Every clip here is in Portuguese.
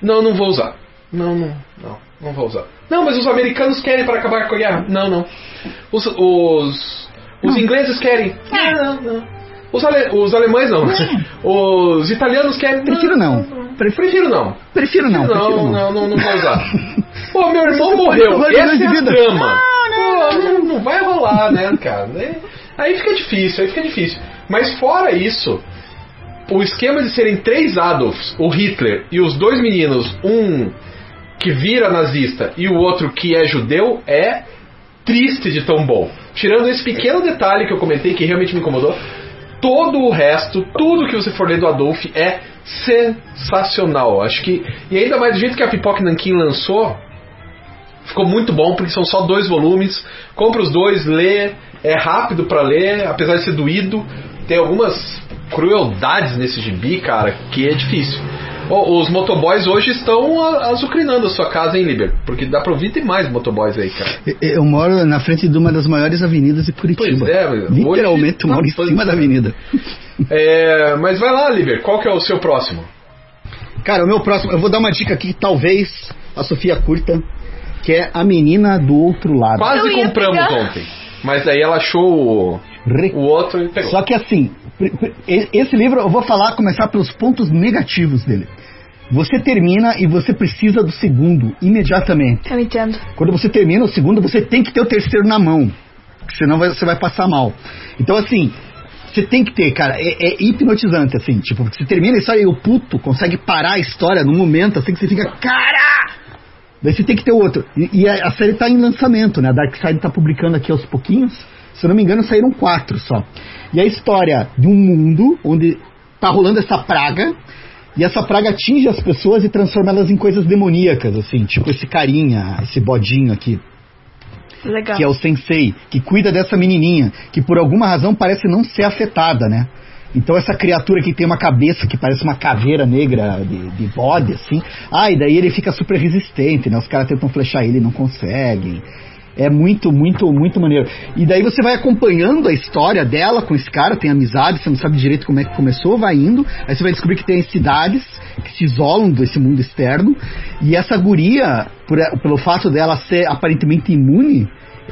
Não vou usar. Não vou usar. Não, mas os americanos querem para acabar com a guerra. Não. Os ingleses querem. Não. Os alemães não. Os italianos querem. Prefiro não. Não vou usar. Pô, meu irmão morreu. Essa é a trama. Não vai rolar, né, cara? Aí fica difícil. Mas fora isso, o esquema de serem 3 Adolfs, o Hitler e os 2 meninos, um que vira nazista e o outro que é judeu, é triste de tão bom. Tirando esse pequeno detalhe que eu comentei que realmente me incomodou, todo o resto, tudo que você for ler do Adolf é sensacional. Acho que, e ainda mais do jeito que a Pipoca Nanquim lançou, ficou muito bom, porque são só 2 volumes. Compra os 2, lê, é rápido pra ler, apesar de ser doído. Tem algumas crueldades nesse gibi, cara, que é difícil. Os motoboys hoje estão azucrinando a sua casa, hein, Liber? Porque dá pra ouvir, tem mais motoboys aí, cara. Eu moro na frente de uma das maiores avenidas de Curitiba. Pois é, literalmente eu moro em cima da avenida. Mas vai lá, Liber, qual que é o seu próximo? Cara, o meu próximo, eu vou dar uma dica aqui que talvez a Sofia curta, que é A Menina do Outro Lado. Quase compramos ontem, mas aí ela achou o outro e pegou. Só que assim, esse livro eu vou começar pelos pontos negativos dele. Você termina e você precisa do segundo imediatamente. Eu entendo. Quando você termina o segundo, você tem que ter o terceiro na mão, senão você vai passar mal. Então assim, você tem que ter, cara, é hipnotizante, assim, tipo, você termina a história e o puto consegue parar a história no momento, assim, que você fica, cara! Daí você tem que ter outro. E a série tá em lançamento, né? A Darkside tá publicando aqui aos pouquinhos. Se eu não me engano, saíram 4 só. E a história de um mundo onde tá rolando essa praga, e essa praga atinge as pessoas e transforma elas em coisas demoníacas, assim, tipo esse carinha, esse bodinho aqui. Legal. Que é o sensei, que cuida dessa menininha, que por alguma razão parece não ser afetada, né? Então essa criatura que tem uma cabeça que parece uma caveira negra de bode, assim, e daí ele fica super resistente, né? Os caras tentam flechar ele e não conseguem. É muito, muito, muito maneiro. E daí você vai acompanhando a história dela com esse cara, tem amizade, você não sabe direito como é que começou, vai indo, aí você vai descobrir que tem cidades que se isolam desse mundo externo, e essa guria, pelo fato dela ser aparentemente imune,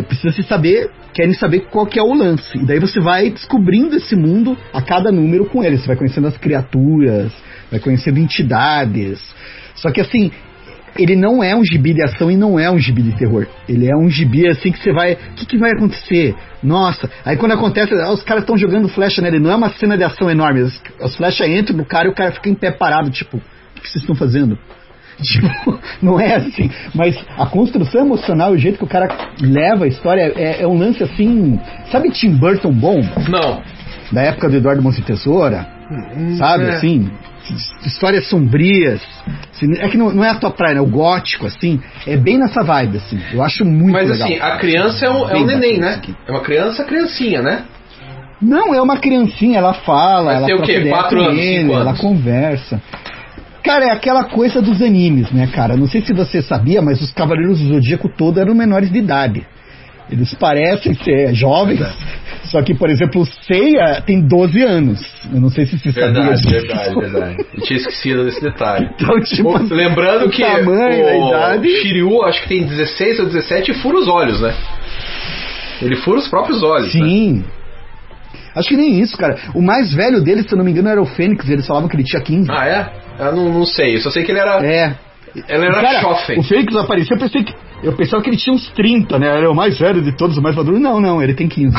querem saber qual que é o lance. E daí você vai descobrindo esse mundo a cada número com ele, você vai conhecendo as criaturas, vai conhecendo entidades. Só que assim, ele não é um gibi de ação e não é um gibi de terror. Ele é um gibi assim que você vai... O que vai acontecer? Nossa. Aí quando acontece, os caras estão jogando flecha nele. Não é uma cena de ação enorme. As flechas entram no cara e o cara fica em pé parado. Tipo, o que vocês estão fazendo? Tipo, não é assim. Mas a construção emocional, o jeito que o cara leva a história é um lance assim... Sabe Tim Burton bom? Não. Da época do Eduardo Mãos de Tesoura? Sabe, assim... Histórias sombrias, assim, é que não é a tua praia, né? O gótico, assim, é bem nessa vibe, assim. Eu acho muito legal. Mas assim, a criança é um neném, né? É uma criancinha, né? Não, é uma criancinha, ela fala, ela troca ideia 4 anos, ele, 5 anos. ela conversa. Cara, é aquela coisa dos animes, né, cara? Não sei se você sabia, mas os Cavaleiros do Zodíaco todos eram menores de idade. Eles parecem ser jovens, só que, por exemplo, o Seiya tem 12 anos. Eu não sei se você sabia disso. Verdade. Eu tinha esquecido desse detalhe. Então, tipo, lembrando que o Shiryu, acho que tem 16 ou 17 e fura os olhos, né? Ele fura os próprios olhos. Sim. Né? Acho que nem isso, cara. O mais velho dele, se eu não me engano, era o Fênix. Eles falavam que ele tinha 15. Ah, é? Eu não sei. Eu só sei que ele era... Ele era Shoffen. O Fênix apareceu, eu pensava que ele tinha uns 30, né? Ele era o mais velho de todos, o mais maduro. Não, ele tem 15.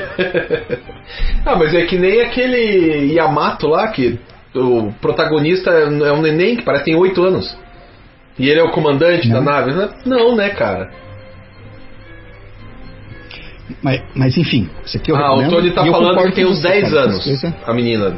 Mas é que nem aquele Yamato lá, que o protagonista é um neném que parece que tem 8 anos. E ele é o comandante da nave. Não, né, cara? Mas enfim, isso aqui eu recomendo. O Tony tá falando que tem uns 10 anos, a menina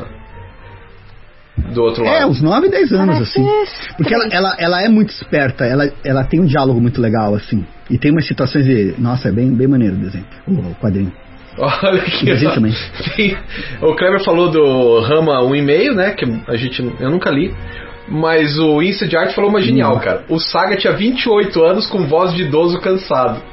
do outro lado. Uns 9, 10 anos, assim. Porque ela é muito esperta, ela tem um diálogo muito legal, assim. E tem umas situações de... Nossa, é bem maneiro o desenho, o quadrinho. Olha aqui, também. O Kleber falou do Rama 1,5, né? Que eu nunca li. Mas o Inside Art falou uma genial, cara. O Saga tinha 28 anos com voz de idoso cansado.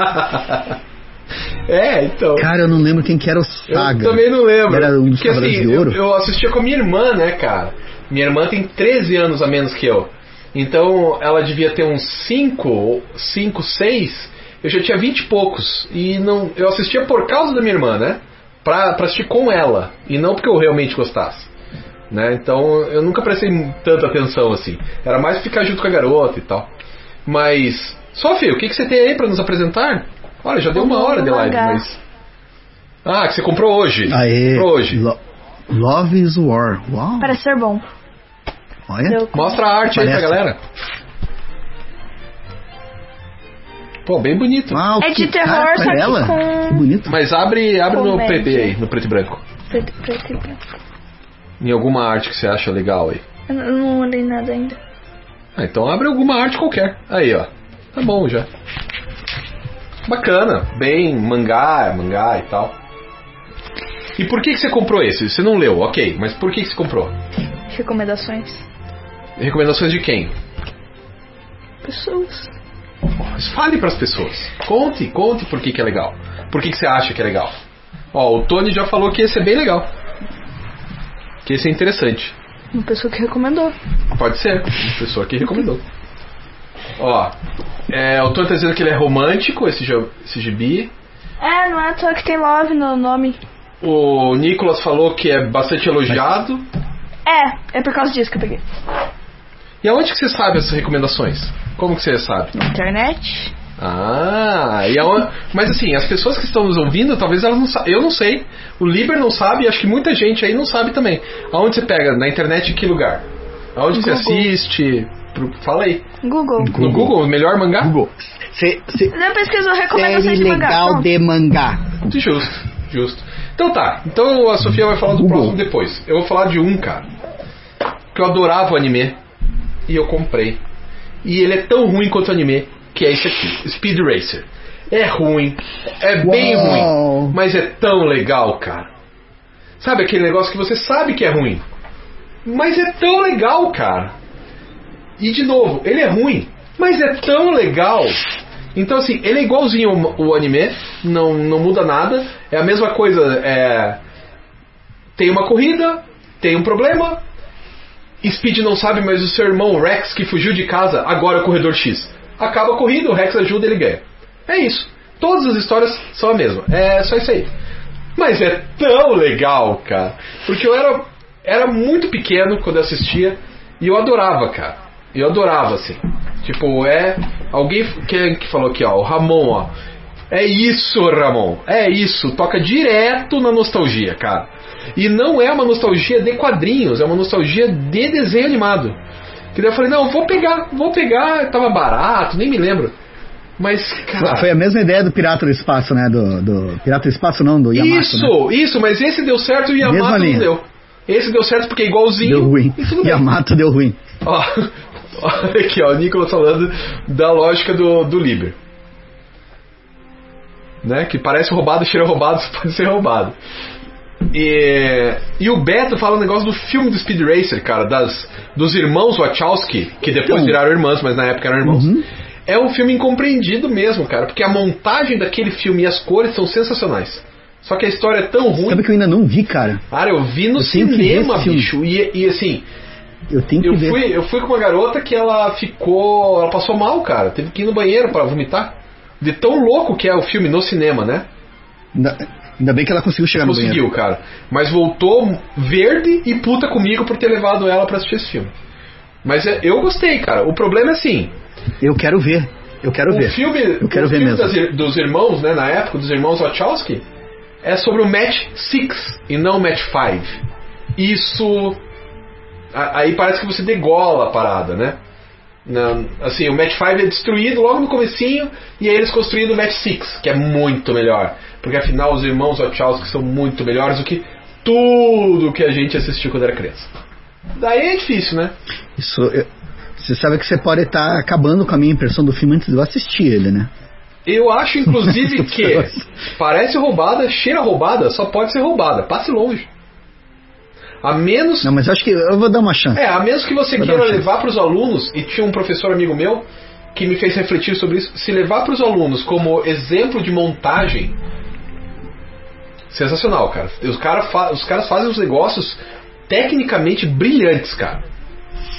Então. Cara, eu não lembro quem que era o Saga. Eu também não lembro. Era um dos Cavaleiros de Ouro. Eu assistia com a minha irmã, né, cara? Minha irmã tem 13 anos a menos que eu. Então ela devia ter uns 5, 6. Eu já tinha 20 e poucos. E não, eu assistia por causa da minha irmã, né? Pra assistir com ela. E não porque eu realmente gostasse. Né? Então eu nunca prestei tanta atenção assim. Era mais ficar junto com a garota e tal. Mas, Sofia, o que você tem aí pra nos apresentar? Olha, já deu 1 hora de live, mas... Ah, que você comprou hoje. Aê, comprou hoje. Love is War. Uau. Parece ser bom. Olha. Mostra a arte aí pra galera. Pô, bem bonito. Uau, É de terror, só que com... Que bonito. Mas abre no Comédia. PP aí, no preto e branco. Preto e branco. Em alguma arte que você acha legal aí. Eu não olhei nada ainda. Ah, então abre alguma arte qualquer. Aí, ó. Tá bom já. Bacana. Bem mangá e tal. E por que você comprou esse? Você não leu, ok. Mas por que você comprou? Recomendações. Recomendações de quem? Pessoas. Mas fale pras pessoas. Conte por que é legal. Por que você acha que é legal. Ó, o Tony já falou que esse é bem legal. Que esse é interessante. Uma pessoa que recomendou. Pode ser, uma pessoa que recomendou. Ó, o Tony tá dizendo que ele é romântico, esse gibi. Não é à toa que tem love no nome. O Nicolas falou que é bastante elogiado. É por causa disso que eu peguei. E aonde que você sabe essas recomendações? Como que você sabe? Na internet. Mas assim, as pessoas que estão nos ouvindo, talvez elas não saibam. Eu não sei, o Liber não sabe, e acho que muita gente aí não sabe também. Aonde você pega? Na internet, em que lugar? Aonde você assiste? Fala aí. Google. No Google, o melhor mangá? Google. Eu pesquiso recomendações Série de mangá. legal de mangá. Justo. Então tá, então a Sofia vai falar do próximo depois. Eu vou falar de um, cara, que eu adorava o anime, e eu comprei. E ele é tão ruim quanto o anime, que é esse aqui, Speed Racer. É ruim, é bem ruim, mas é tão legal, cara. Sabe aquele negócio que você sabe que é ruim, mas é tão legal, cara. E de novo, ele é ruim, mas é tão legal. Então assim, ele é igualzinho o anime, não muda nada. É a mesma coisa, tem uma corrida, tem um problema, Speed não sabe, mas o seu irmão Rex, que fugiu de casa, agora é o corredor X. Acaba a corrida, o Rex ajuda e ele ganha. É isso. Todas as histórias são a mesma. É só isso aí. Mas é tão legal, cara. Porque eu era muito pequeno quando eu assistia e eu adorava, cara. Eu adorava, assim. Tipo, alguém que falou aqui, ó, o Ramon, ó. É isso, Ramon. É isso. Toca direto na nostalgia, cara. E não é uma nostalgia de quadrinhos, é uma nostalgia de desenho animado. Que daí eu falei, não, vou pegar, tava barato, nem me lembro. Mas, cara... Foi a mesma ideia do Pirata do Espaço, né? Do Pirata do Espaço não, do Yamato. Isso, mas esse deu certo e o Yamato não deu. Esse deu certo porque é igualzinho. Deu ruim. Yamato deu ruim. Ó, aqui, ó, o Nicolas falando da lógica do Liber. Né? Que parece roubado, cheira roubado, pode ser roubado. E o Beto fala um negócio do filme do Speed Racer, cara, dos irmãos Wachowski, que depois viraram irmãos, mas na época eram irmãos. É um filme incompreendido mesmo, cara, porque a montagem daquele filme e as cores são sensacionais. Só que a história é tão ruim. Sabe que eu ainda não vi, cara? Cara, eu vi no cinema, bicho. E assim, eu fui com uma garota que ela passou mal, cara. Teve que ir no banheiro pra vomitar. De tão louco que é o filme no cinema, né? Ainda bem que ela conseguiu chegar no banheiro. Conseguiu, cara. Mas voltou verde e puta comigo por ter levado ela pra assistir esse filme. Mas eu gostei, cara. O problema é assim... Eu quero ver. O filme dos irmãos, né, na época, dos irmãos Wachowski, é sobre o Match 6 e não o Match 5. Isso... Aí parece que você degola a parada, né? Assim, o Match 5 é destruído logo no comecinho e aí eles construíram o Match 6, que é muito melhor. Porque afinal os irmãos Wachowski são muito melhores do que tudo que a gente assistiu quando era criança. Daí é difícil, né? Você sabe que você pode estar acabando com a minha impressão do filme antes de eu assistir ele, né? Eu acho inclusive que parece roubada, cheira roubada, só pode ser roubada. Passe longe. A menos... Não, mas eu acho que eu vou dar uma chance. A menos que você queira levar para os alunos, e tinha um professor amigo meu que me fez refletir sobre isso, se levar para os alunos como exemplo de montagem, sensacional, cara. Os caras fazem uns negócios tecnicamente brilhantes, cara.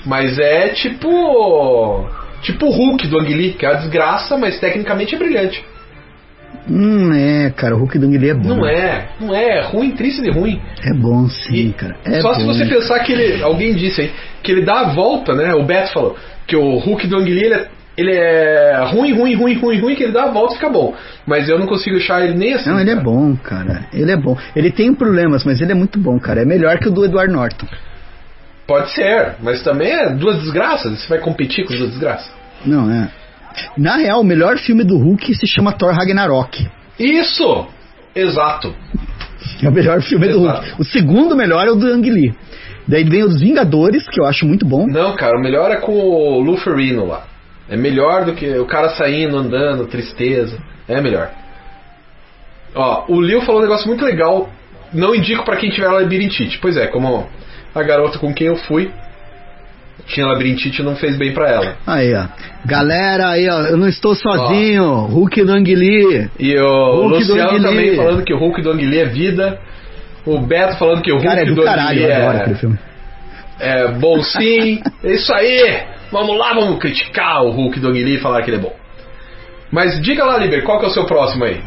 Mas é tipo o Hulk do Ang Lee, que é uma desgraça, mas tecnicamente é brilhante. Cara, o Hulk do Ang Lee é bom. Não é ruim, triste de ruim. É bom sim, cara. Só bom. Se você pensar que alguém disse aí, que ele dá a volta, né? O Beto falou que o Hulk do Ang Lee, ele é ruim, que ele dá a volta e fica bom. Mas eu não consigo achar ele nem assim. Não, ele é bom, cara. Ele é bom. Ele tem problemas, mas ele é muito bom, cara. É melhor que o do Edward Norton. Pode ser, mas também é duas desgraças. Você vai competir com duas desgraças? Não, é. Na real, o melhor filme do Hulk se chama Thor Ragnarok. Isso! Exato. É o melhor filme do Hulk. O segundo melhor é o do Ang Lee. Daí vem os Vingadores, que eu acho muito bom. Não, cara, o melhor é com o Lou Ferrigno lá. É melhor do que o cara saindo, andando, tristeza. É melhor. Ó, o Leo falou um negócio muito legal. Não indico pra quem tiver labirintite. Pois é, como a garota com quem eu fui tinha labirintite e não fez bem pra ela. Aí, ó. Galera, aí, ó. Eu não estou sozinho. Ó. Hulk do Ang Lee. E o Luciano também falando que o Hulk do Ang Lee é vida. O Beto falando que o Hulk do Ang Lee é bom sim. É isso aí. Vamos lá, vamos criticar o Hulk do Ang Lee e falar que ele é bom. Mas diga lá, Liber, qual que é o seu próximo aí?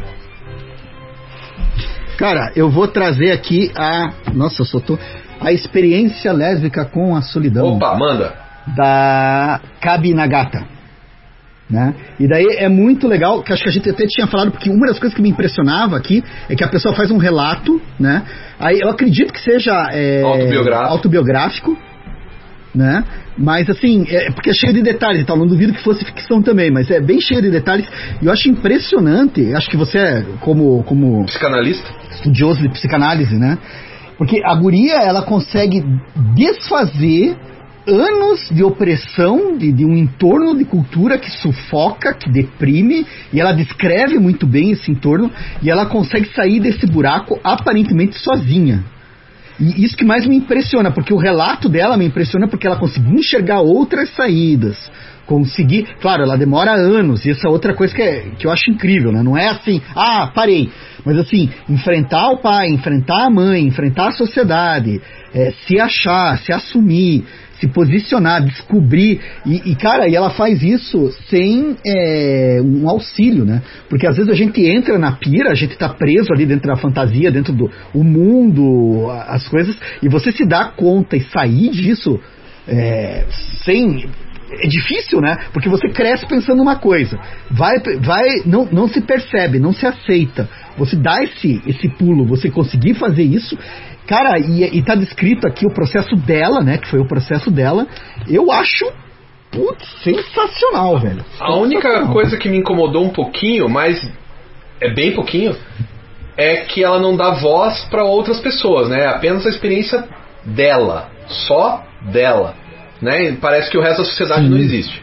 Cara, eu vou trazer aqui Nossa, eu só tô... A experiência lésbica com a solidão. Opa, manda. Da Kabi Nagata. Né? E daí é muito legal, que acho que a gente até tinha falado, porque uma das coisas que me impressionava aqui é que a pessoa faz um relato, né? Aí eu acredito que seja autobiográfico, né? Mas assim, porque é cheio de detalhes e tal, não duvido que fosse ficção também, mas é bem cheio de detalhes. E eu acho impressionante, acho que você é como psicanalista, estudioso de psicanálise, né? Porque a guria, ela consegue desfazer anos de opressão de um entorno de cultura que sufoca, que deprime, e ela descreve muito bem esse entorno, e ela consegue sair desse buraco aparentemente sozinha. E isso que mais me impressiona, porque o relato dela me impressiona porque ela conseguiu enxergar outras saídas, conseguir, claro, ela demora anos, e essa é outra coisa que eu acho incrível, né? Não é assim, parei, mas assim, enfrentar o pai, enfrentar a mãe, enfrentar a sociedade, se achar, se assumir, se posicionar, descobrir, e cara, e ela faz isso sem um auxílio, né? Porque às vezes a gente entra na pira, a gente tá preso ali dentro da fantasia, dentro do mundo, as coisas, e você se dá conta e sair disso sem... É difícil, né? Porque você cresce pensando uma coisa, não se percebe, não se aceita. Você dá esse pulo, você conseguir fazer isso, cara, e tá descrito aqui o processo dela, né? Que foi o processo dela. Eu acho sensacional, velho. A única coisa que me incomodou um pouquinho, mas é bem pouquinho, é que ela não dá voz para outras pessoas, né? Apenas a experiência dela, só dela. Né? Parece que o resto da sociedade não existe.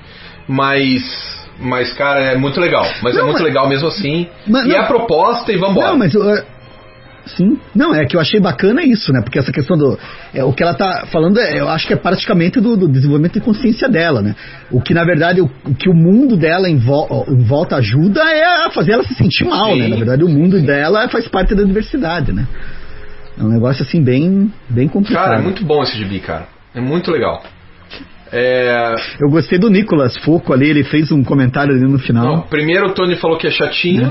Mas cara, é muito legal. É muito legal mesmo assim. E a proposta, e vambora. Não, mas sim. Não, é que eu achei bacana isso, né? Porque essa questão do... o que ela tá falando, eu acho que é praticamente do desenvolvimento de consciência dela, né? O que, na verdade, o que o mundo dela em volta ajuda é a fazer ela se sentir mal, né? Na verdade, o mundo dela faz parte da diversidade, né? É um negócio, assim, bem complicado. Cara, é muito bom esse gibi, cara. É muito legal. Eu gostei do Nicolas Foucault ali, ele fez um comentário ali no final. Não, primeiro o Tony falou que é chatinho,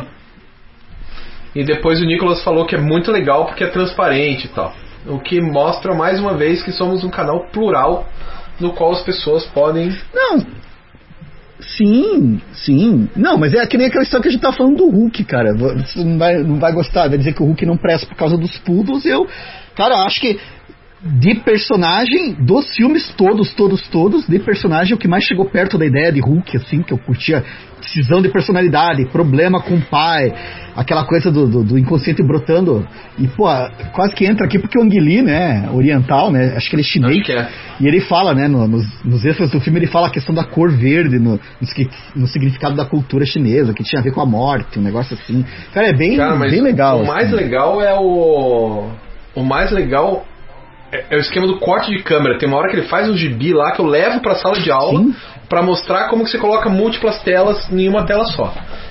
e depois o Nicolas falou que é muito legal porque é transparente e tal. O que mostra mais uma vez que somos um canal plural no qual as pessoas podem... Não, sim. Não, mas é que nem aquela história que a gente tá falando do Hulk, cara. Você não vai gostar, vai dizer que o Hulk não presta por causa dos poodles. Cara, acho que de personagem, dos filmes todos, de personagem, o que mais chegou perto da ideia de Hulk, assim, que eu curtia, decisão de personalidade, problema com o pai, aquela coisa do inconsciente brotando, e pô, quase que entra aqui porque o Ang Lee, né, oriental, né, acho que ele é chinês, e ele fala, né, nos extras do filme, ele fala a questão da cor verde no significado da cultura chinesa, que tinha a ver com a morte, um negócio assim. Cara, é bem legal. O mais legal é o mais legal é o esquema do corte de câmera. Tem uma hora que ele faz um gibi lá que eu levo pra sala de aula pra mostrar como que você coloca múltiplas telas em uma tela só.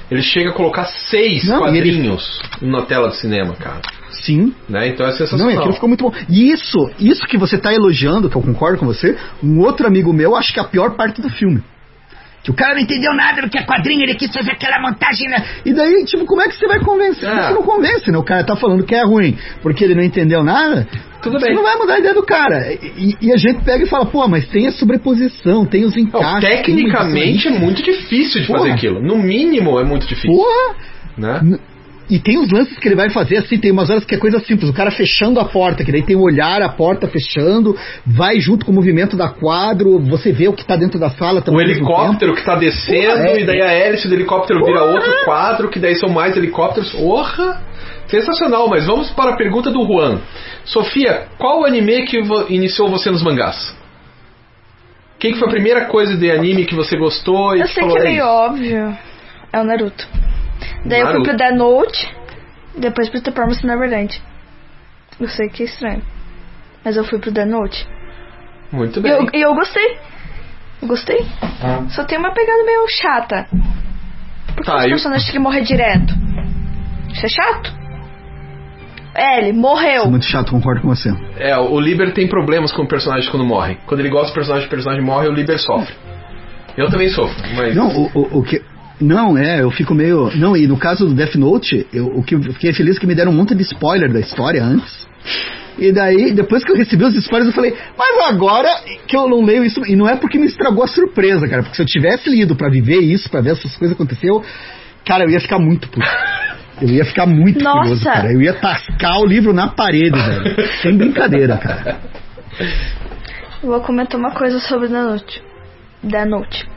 Ele chega a colocar 6 quadrinhos na tela do cinema, cara. Sim. Né? Então é sensacional. Não, e aquilo ficou muito bom. E isso que você tá elogiando, que eu concordo com você, um outro amigo meu acho que é a pior parte do filme. Que o cara não entendeu nada do que é quadrinho, ele quis fazer aquela montagem, né? E daí, tipo, como é que você vai convencer? Você não convence, né? O cara tá falando que é ruim porque ele não entendeu nada. Tudo você bem. não vai mudar a ideia do cara. E a gente pega e fala, pô, mas tem a sobreposição, tem os encaixes. Tecnicamente é muito difícil de fazer aquilo. No mínimo é muito difícil. Porra! Né? E tem os lances que ele vai fazer assim, tem umas horas que é coisa simples, o cara fechando a porta, que daí tem o olhar, a porta fechando, vai junto com o movimento da quadro, você vê o que tá dentro da sala também. O helicóptero que tá descendo, e daí a hélice do helicóptero vira outro quadro, que daí são mais helicópteros. Sensacional, mas vamos para a pergunta do Juan. Sofia, qual o anime que iniciou você nos mangás? Quem que foi a primeira coisa de anime que você gostou? Eu sei que é meio óbvio. É o Naruto. Daí eu fui pro Death Note, depois pro The Promised Neverland. Eu sei que é estranho, mas eu fui pro Death Note. Muito bem. E eu gostei. Eu gostei. Só tem uma pegada meio chata. Porque os personagens têm que morrer direto. Isso é chato. Ele morreu. Isso é muito chato, concordo com você. O Liber tem problemas com o personagem quando morre. Quando ele gosta do personagem, o personagem morre, o Liber sofre. Eu também sofro, mas... Não, o que... Não, eu fico meio... Não, e no caso do Death Note, o que eu fiquei feliz que me deram um monte de spoiler da história antes. E daí, depois que eu recebi os spoilers, eu falei, mas agora que eu não leio isso... E não é porque me estragou a surpresa, cara. Porque se eu tivesse lido pra viver isso, pra ver essas coisas acontecer, cara, eu ia ficar muito puto. Eu ia ficar muito furioso, cara. Eu ia tascar o livro na parede, velho. Sem brincadeira, cara. Eu vou comentar uma coisa sobre Death Note.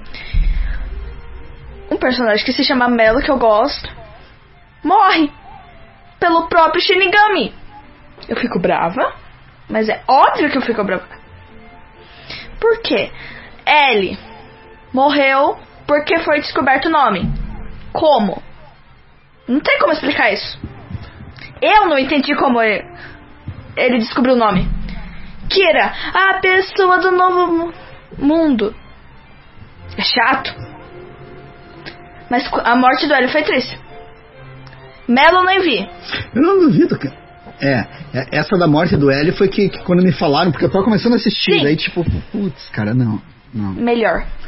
Um personagem que se chama Melo, que eu gosto, morre pelo próprio Shinigami. Eu fico brava, mas é óbvio que eu fico brava. Por quê? L morreu porque foi descoberto o nome. Como? Não tem como explicar isso. Eu não entendi como ele descobriu o nome. Kira, a pessoa do novo mundo. É chato. Mas a morte do L foi triste. Melo nem vi. Eu não duvido, cara. Essa da morte do L foi que quando me falaram, porque eu tava começando a assistir, daí tipo, putz, cara, não. Melhor.